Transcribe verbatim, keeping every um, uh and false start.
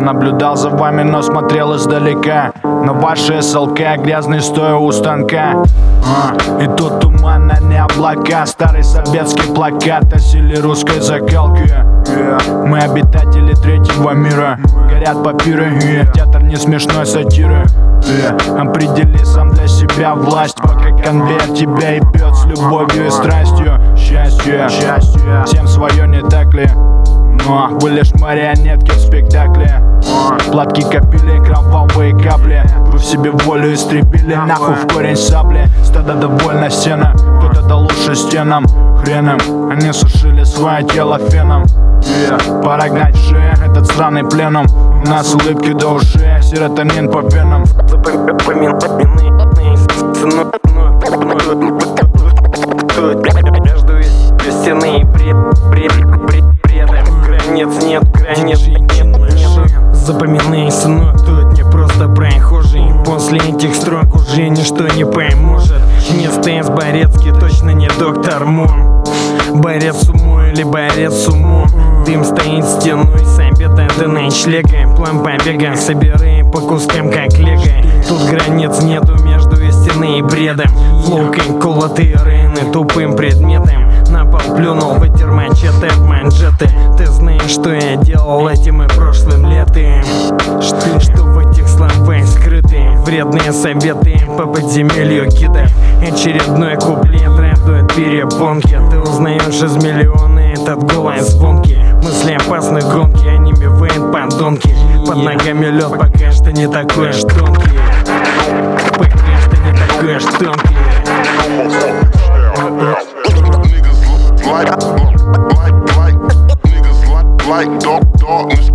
наблюдал за вами, но смотрел издалека на ваши эс эл ка, грязный стоя у станка. а, И тут туман, а не облака. Старый советский плакат о силе русской закалки. yeah. Мы обитатели третьего мира, горят папиры, yeah. Театр не смешной сатиры. yeah. Определи сам для себя власть, пока конвейер тебя ебет с любовью и страстью. Счастье, счастье, всем свое, не так ли? Но вы лишь марионетки в спектакле. Платки копили, кровавые капли. Вы в себе волю истребили, нахуй в корень сабли. Стадо довольно сена, кто-то дал лучше стенам. Хреном, они сушили свое тело феном. yeah. Пора гнать в шею этот сраный пленум. У нас улыбки до ушей, серотонин по венам. Между стены и пред, пред, пред, предом границ нет, границ нет, нет. Запоминай, сынок, тут не просто прохожий. После этих строк уже ничто не поможет. Не Стэнс Борецкий, точно не доктор Мун. Борец с умой или борец с умом. Дым стоит стеной, с обеда до ночлега. План побега, собирай по кускам как лего. Тут границ нету между истиной и бредом. Флоу как колотые рейны тупым предметом. На пол плюнул, вытер мачете в манжеты. Ты знаешь, что я делал этим и прошлым летом. Что, что в этих словах скрыты вредные советы по подземелью кидов. Очередной куплет радует перепонки. Ты узнаешь из миллиона этот голос звонкий. Мысли опасны гонки, онемевают подонки. Под ногами лед, пока что не такой аж тонкий. Пока что не такой аж тонкий. Like, like, like, niggas like, like dark, darkness.